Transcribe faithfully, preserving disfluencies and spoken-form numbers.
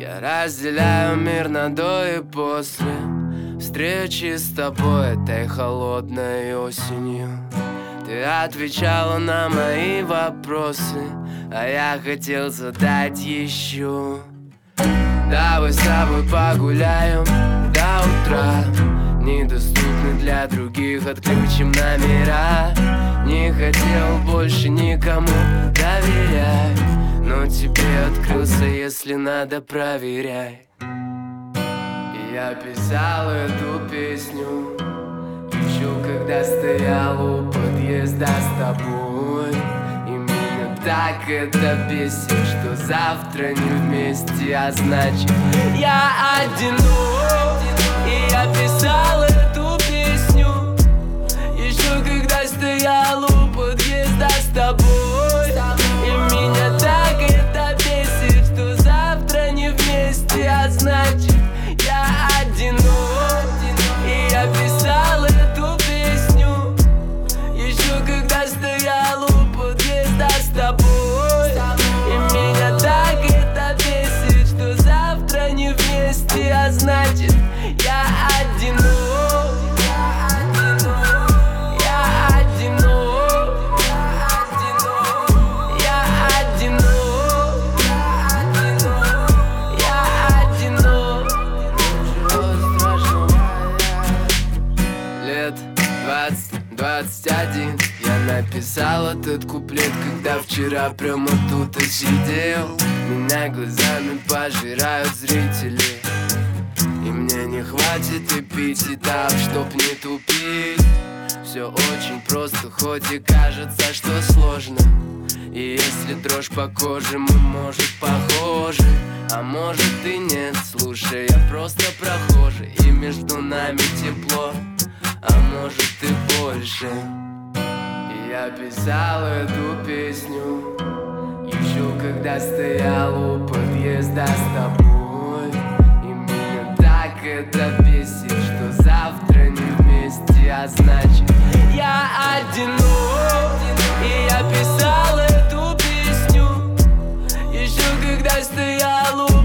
Я разделяю мир на до и после встречи с тобой этой холодной осенью. Ты отвечала на мои вопросы, а я хотел задать еще. Давай с тобой погуляем до утра, недоступны для других, отключим номера. Не хотел больше никому доверять, но тебе открылся, если надо, проверяй. И я писал эту песню еще когда стоял у подъезда с тобой. И меня так это бесит, что завтра не вместе, а значит я одинок. И я писал эту песню еще когда стоял у подъезда с тобой. И меня так это бесит, что завтра не вместе, а значит я одинок. И я писал эту песню еще когда стоял у подъезда с тобой. И меня так это бесит, что завтра не вместе, а значит я одинок. двадцать один. Я написал этот куплет, когда вчера прямо тут и сидел. Меня глазами пожирают зрители, и мне не хватит эпитетов, чтоб не тупить. Все очень просто, хоть и кажется, что сложно. И если дрожь по коже, мы, может, похожи, а может и нет. Слушай, я просто прохожий, и между нами тепло, а может и больше. И я писал эту песню еще когда стоял у подъезда с тобой. И меня так это бесит, что завтра не вместе, а значит я одинок. И я писал эту песню еще когда стоял у